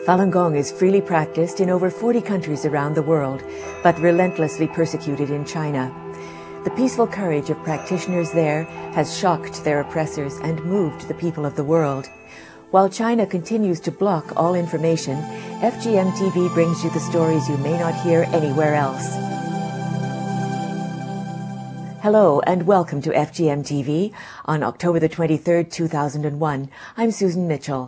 Falun Gong is freely practiced in over 40 countries around the world, but relentlessly persecuted in China. The peaceful courage of practitioners there has shocked their oppressors and moved the people of the world. While China continues to block all information, FGM TV brings you the stories you may not hear anywhere else. Hello and welcome to FGM TV on October the 23rd, 2001. I'm Susan Mitchell.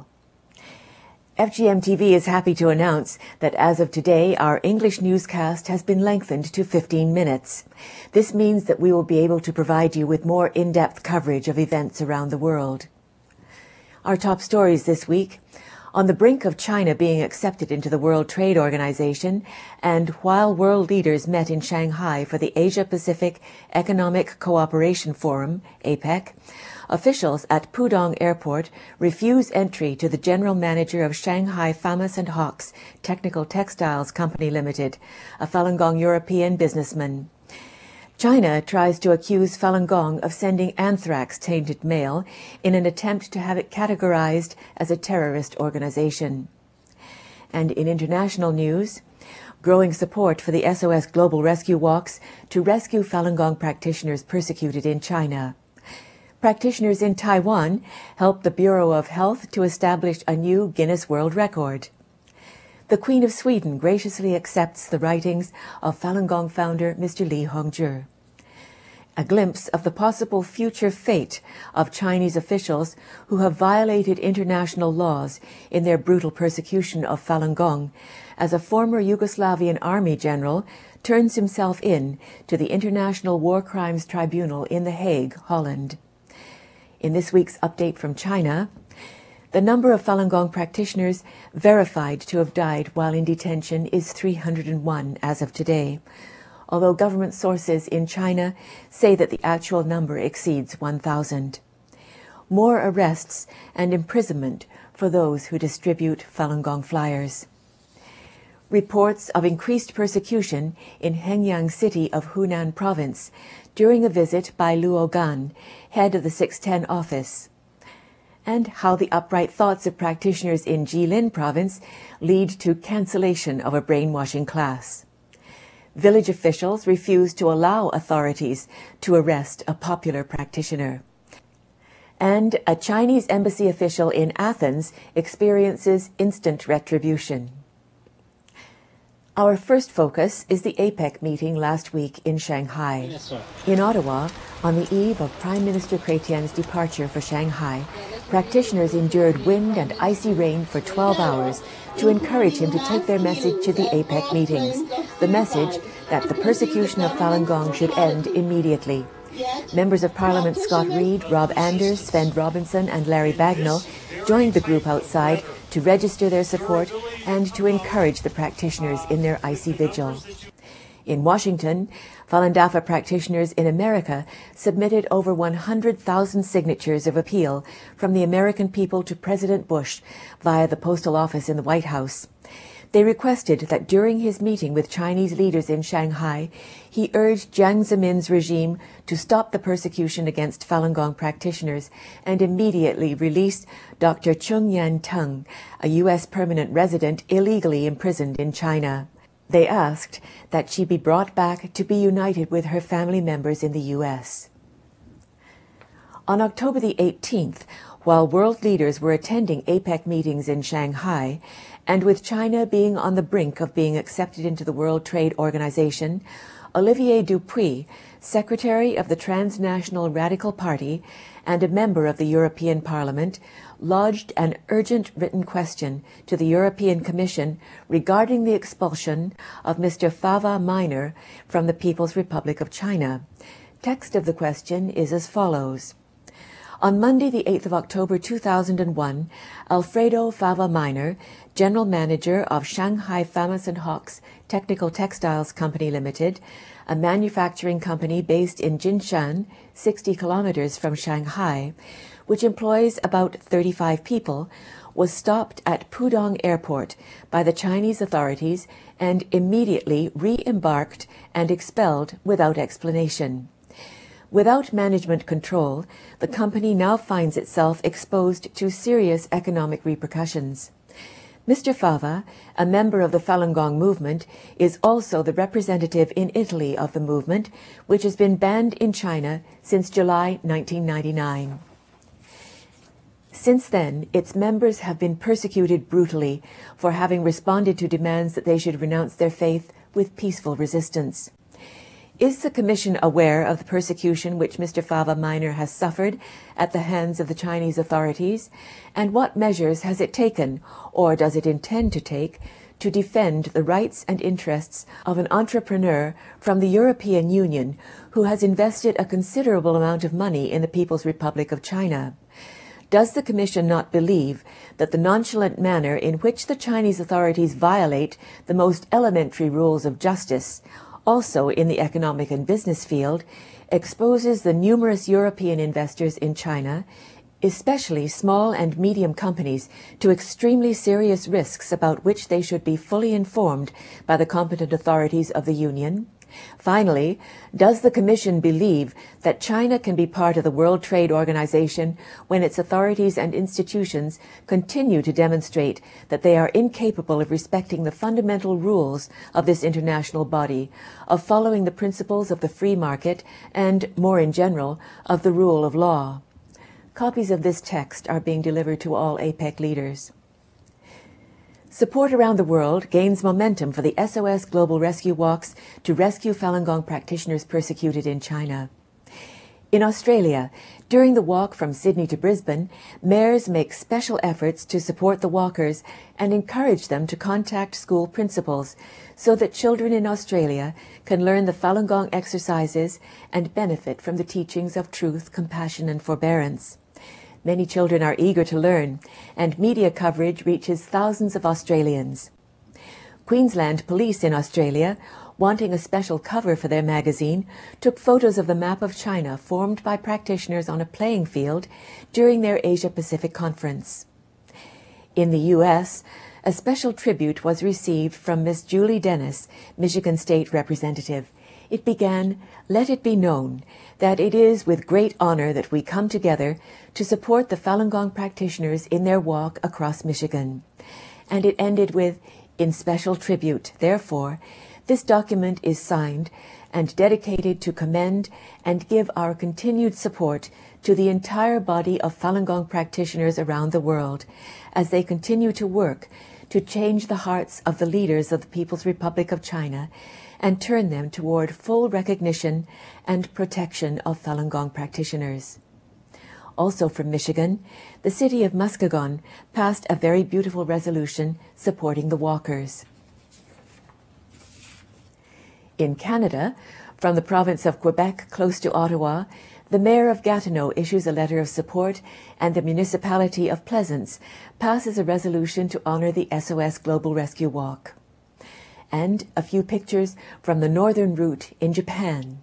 FGM TV is happy to announce that as of today, our English newscast has been lengthened to 15 minutes. This means that we will be able to provide you with more in-depth coverage of events around the world. Our top stories this week: on the brink of China being accepted into the World Trade Organization, and while world leaders met in Shanghai for the Asia-Pacific Economic Cooperation Forum, APEC, officials at Pudong Airport refuse entry to the general manager of Shanghai Famous & Hawks Technical Textiles Company Limited, a Falun Gong European businessman. China tries to accuse Falun Gong of sending anthrax-tainted mail in an attempt to have it categorized as a terrorist organization. And in international news, growing support for the SOS Global Rescue Walks to rescue Falun Gong practitioners persecuted in China. Practitioners in Taiwan helped the Bureau of Health to establish a new Guinness World Record. The Queen of Sweden graciously accepts the writings of Falun Gong founder Mr. Li Hongzhi. A glimpse of the possible future fate of Chinese officials who have violated international laws in their brutal persecution of Falun Gong, as a former Yugoslavian army general turns himself in to the International War Crimes Tribunal in The Hague, Holland. In this week's update from China, the number of Falun Gong practitioners verified to have died while in detention is 301 as of today, although government sources in China say that the actual number exceeds 1,000. More arrests and imprisonment for those who distribute Falun Gong flyers. Reports of increased persecution in Hengyang City of Hunan Province during a visit by Luo Gan, head of the 610 office, and how the upright thoughts of practitioners in Jilin Province lead to cancellation of a brainwashing class. Village officials refuse to allow authorities to arrest a popular practitioner. And a Chinese embassy official in Athens experiences instant retribution. Our first focus is the APEC meeting last week in Shanghai. Yes, sir. In Ottawa, on the eve of Prime Minister Chrétien's departure for Shanghai, practitioners endured wind and icy rain for 12 hours to encourage him to take their message to the APEC meetings, the message that the persecution of Falun Gong should end immediately. Members of Parliament Scott Reid, Rob Anders, Sven Robinson and Larry Bagnall joined the group outside to register their support and to encourage the practitioners in their icy vigil. In Washington, Falun Dafa practitioners in America submitted over 100,000 signatures of appeal from the American people to President Bush via the postal office in the White House. They requested that during his meeting with Chinese leaders in Shanghai, he urged Jiang Zemin's regime to stop the persecution against Falun Gong practitioners and immediately release Dr. Chung Yan-tung, a U.S. permanent resident illegally imprisoned in China. They asked that she be brought back to be united with her family members in the U.S. On October the 18th, while world leaders were attending APEC meetings in Shanghai, and with China being on the brink of being accepted into the World Trade Organization, Olivier Dupuy, Secretary of the Transnational Radical Party and a member of the European Parliament, lodged an urgent written question to the European Commission regarding the expulsion of Mr. Fava Minor from the People's Republic of China. Text of the question is as follows. On Monday, the 8th of October 2001, Alfredo Fava Minor, General Manager of Shanghai Famous & Hawks Technical Textiles Company Limited, a manufacturing company based in Jinshan, 60 kilometers from Shanghai, which employs about 35 people, was stopped at Pudong Airport by the Chinese authorities and immediately re-embarked and expelled without explanation. Without management control, the company now finds itself exposed to serious economic repercussions. Mr. Fava, a member of the Falun Gong movement, is also the representative in Italy of the movement, which has been banned in China since July 1999. Since then, its members have been persecuted brutally for having responded to demands that they should renounce their faith with peaceful resistance. Is the Commission aware of the persecution which Mr. Fava Minor has suffered at the hands of the Chinese authorities, and what measures has it taken, or does it intend to take, to defend the rights and interests of an entrepreneur from the European Union who has invested a considerable amount of money in the People's Republic of China? Does the Commission not believe that the nonchalant manner in which the Chinese authorities violate the most elementary rules of justice, also in the economic and business field, exposes the numerous European investors in China, especially small and medium companies, to extremely serious risks about which they should be fully informed by the competent authorities of the Union? Finally, does the Commission believe that China can be part of the World Trade Organization when its authorities and institutions continue to demonstrate that they are incapable of respecting the fundamental rules of this international body, of following the principles of the free market, and, more in general, of the rule of law? Copies of this text are being delivered to all APEC leaders. Support around the world gains momentum for the SOS Global Rescue Walks to rescue Falun Gong practitioners persecuted in China. In Australia, during the walk from Sydney to Brisbane, mayors make special efforts to support the walkers and encourage them to contact school principals so that children in Australia can learn the Falun Gong exercises and benefit from the teachings of truth, compassion, and forbearance. Many children are eager to learn, and media coverage reaches thousands of Australians. Queensland Police in Australia, wanting a special cover for their magazine, took photos of the map of China formed by practitioners on a playing field during their Asia-Pacific conference. In the U.S., a special tribute was received from Miss Julie Dennis, Michigan State Representative. It began, "Let it be known that it is with great honor that we come together to support the Falun Gong practitioners in their walk across Michigan." And it ended with, "In special tribute, therefore, this document is signed and dedicated to commend and give our continued support to the entire body of Falun Gong practitioners around the world as they continue to work to change the hearts of the leaders of the People's Republic of China and turn them toward full recognition and protection of Falun Gong practitioners." Also from Michigan, the city of Muskegon passed a very beautiful resolution supporting the walkers. In Canada, from the province of Quebec, close to Ottawa, the mayor of Gatineau issues a letter of support, and the municipality of Pleasance passes a resolution to honor the SOS Global Rescue Walk. And a few pictures from the northern route in Japan.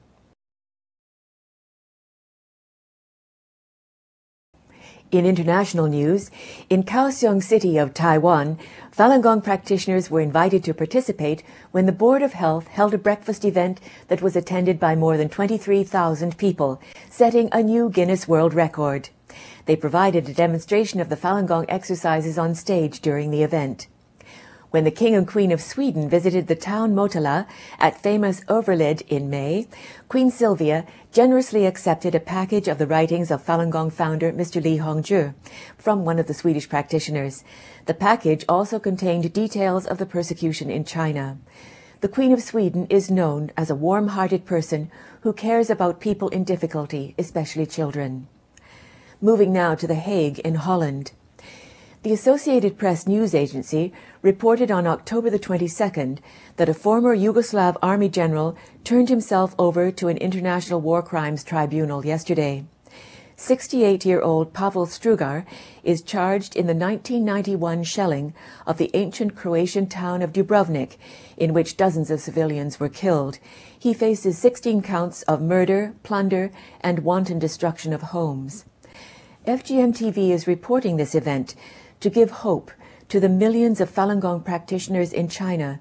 In international news, in Kaohsiung City of Taiwan, Falun Gong practitioners were invited to participate when the Board of Health held a breakfast event that was attended by more than 23,000 people, setting a new Guinness World Record. They provided a demonstration of the Falun Gong exercises on stage during the event. When the King and Queen of Sweden visited the town Motala at famous Överlid in May, Queen Sylvia generously accepted a package of the writings of Falun Gong founder Mr. Li Hongzhi from one of the Swedish practitioners. The package also contained details of the persecution in China. The Queen of Sweden is known as a warm-hearted person who cares about people in difficulty, especially children. Moving now to The Hague in Holland. The Associated Press news agency reported on October the 22nd that a former Yugoslav army general turned himself over to an international war crimes tribunal yesterday. 68-year-old Pavel Strugar is charged in the 1991 shelling of the ancient Croatian town of Dubrovnik, in which dozens of civilians were killed. He faces 16 counts of murder, plunder, and wanton destruction of homes. FGM-TV is reporting this event to give hope to the millions of Falun Gong practitioners in China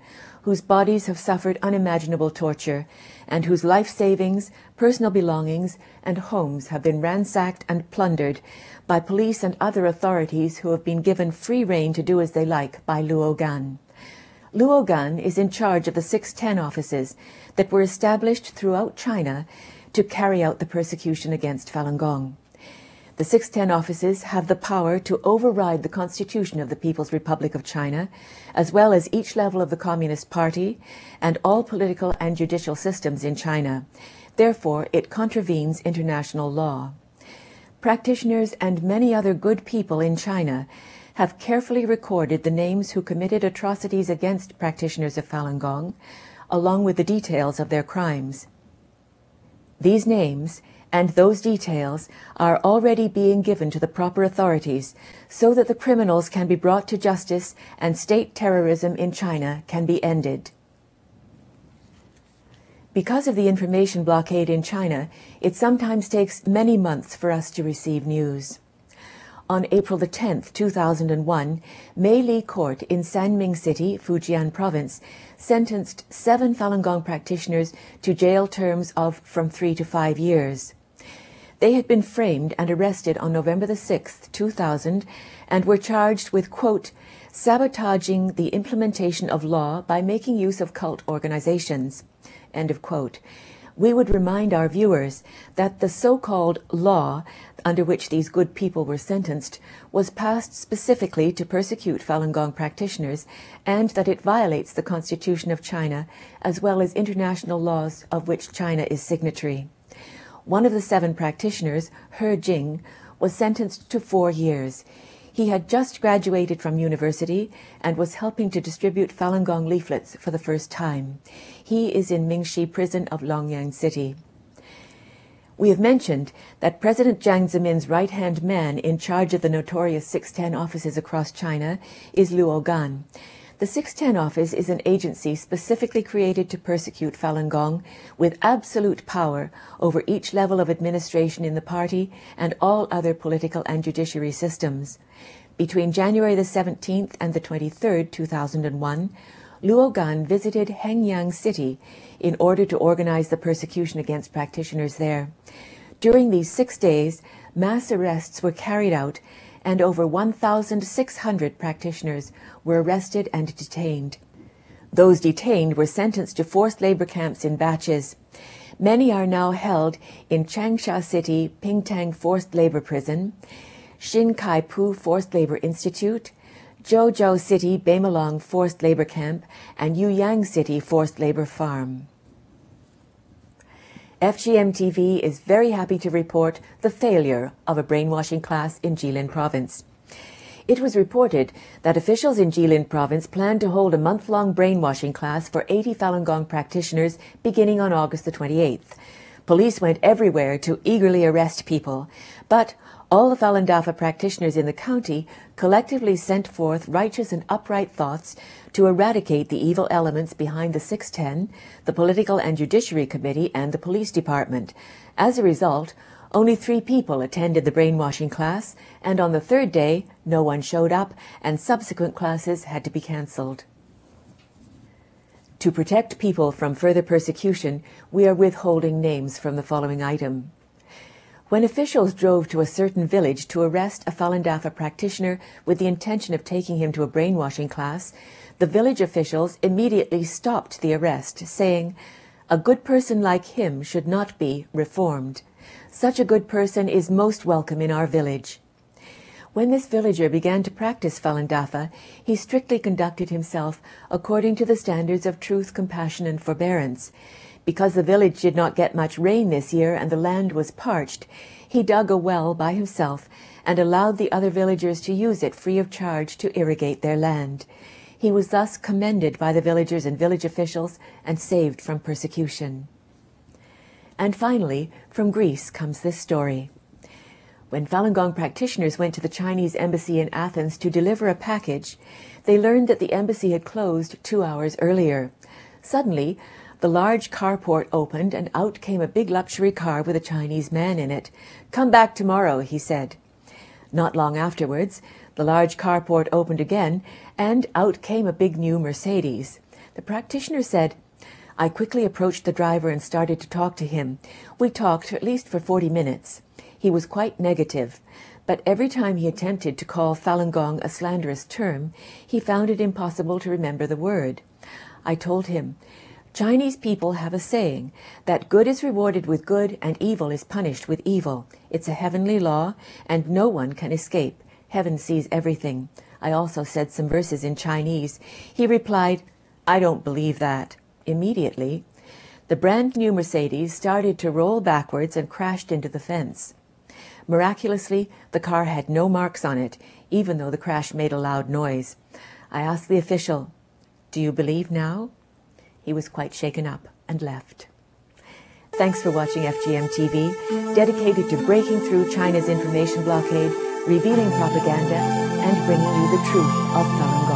whose bodies have suffered unimaginable torture, and whose life savings, personal belongings, and homes have been ransacked and plundered by police and other authorities who have been given free rein to do as they like by Luo Gan. Luo Gan is in charge of the 610 offices that were established throughout China to carry out the persecution against Falun Gong. The 610 offices have the power to override the Constitution of the People's Republic of China, as well as each level of the Communist Party and all political and judicial systems in China. Therefore, it contravenes international law. Practitioners and many other good people in China have carefully recorded the names who committed atrocities against practitioners of Falun Gong, along with the details of their crimes. These names and those details are already being given to the proper authorities so that the criminals can be brought to justice and state terrorism in China can be ended. Because of the information blockade in China, it sometimes takes many months for us to receive news. On April the 10th, 2001, Mei Li Court in Sanming City, Fujian Province, sentenced 7 Falun Gong practitioners to jail terms of from 3 to 5 years. They had been framed and arrested on November the 6th, 2000, and were charged with, quote, sabotaging the implementation of law by making use of cult organizations, end of quote. We would remind our viewers that the so-called law under which these good people were sentenced was passed specifically to persecute Falun Gong practitioners, and that it violates the Constitution of China as well as international laws of which China is signatory. One of the 7 practitioners, He Jing, was sentenced to 4 years. He had just graduated from university and was helping to distribute Falun Gong leaflets for the first time. He is in Mingxi Prison of Longyang City. We have mentioned that President Jiang Zemin's right-hand man in charge of the notorious 610 offices across China is Luo Gan. The 610 office is an agency specifically created to persecute Falun Gong with absolute power over each level of administration in the party and all other political and judiciary systems. Between January the 17th and the 23rd, 2001, Luo Gan visited Hengyang City in order to organize the persecution against practitioners there. During these 6 days, mass arrests were carried out, and over 1,600 practitioners were arrested and detained. Those detained were sentenced to forced labor camps in batches. Many are now held in Changsha City Pingtang Forced Labor Prison, Xin Kai Pu Forced Labor Institute, Zhou City Beimelong Forced Labor Camp, and Yuyang City Forced Labor Farm. FGM-TV is very happy to report the failure of a brainwashing class in Jilin Province. It was reported that officials in Jilin Province plan to hold a month-long brainwashing class for 80 Falun Gong practitioners beginning on August the 28th. Police went everywhere to eagerly arrest people, but all the Falun Dafa practitioners in the county collectively sent forth righteous and upright thoughts to eradicate the evil elements behind the 610, the Political and Judiciary Committee, and the Police Department. As a result, only 3 people attended the brainwashing class, and on the 3rd day, no one showed up, and subsequent classes had to be cancelled. To protect people from further persecution, we are withholding names from the following item. When officials drove to a certain village to arrest a Falun Dafa practitioner with the intention of taking him to a brainwashing class, the village officials immediately stopped the arrest, saying, "A good person like him should not be reformed. Such a good person is most welcome in our village." When this villager began to practice Falun Dafa, he strictly conducted himself according to the standards of truth, compassion, and forbearance. Because the village did not get much rain this year and the land was parched, he dug a well by himself and allowed the other villagers to use it free of charge to irrigate their land. He was thus commended by the villagers and village officials and saved from persecution. And finally, from Greece comes this story. When Falun Gong practitioners went to the Chinese embassy in Athens to deliver a package, they learned that the embassy had closed 2 hours earlier. Suddenly, the large carport opened and out came a big luxury car with a Chinese man in it. "Come back tomorrow," he said. Not long afterwards, the large carport opened again and out came a big new Mercedes. The practitioner said, "I quickly approached the driver and started to talk to him. We talked at least for 40 minutes. He was quite negative, but every time he attempted to call Falun Gong a slanderous term, he found it impossible to remember the word. I told him, Chinese people have a saying that good is rewarded with good and evil is punished with evil. It's a heavenly law and no one can escape. Heaven sees everything. I also said some verses in Chinese. He replied, I don't believe that. Immediately, the brand new Mercedes started to roll backwards and crashed into the fence. Miraculously, the car had no marks on it, even though the crash made a loud noise. I asked the official, "Do you believe now?" He was quite shaken up and left. Thanks for watching FGM TV, dedicated to breaking through China's information blockade, revealing propaganda, and bringing you the truth of Falun Gong.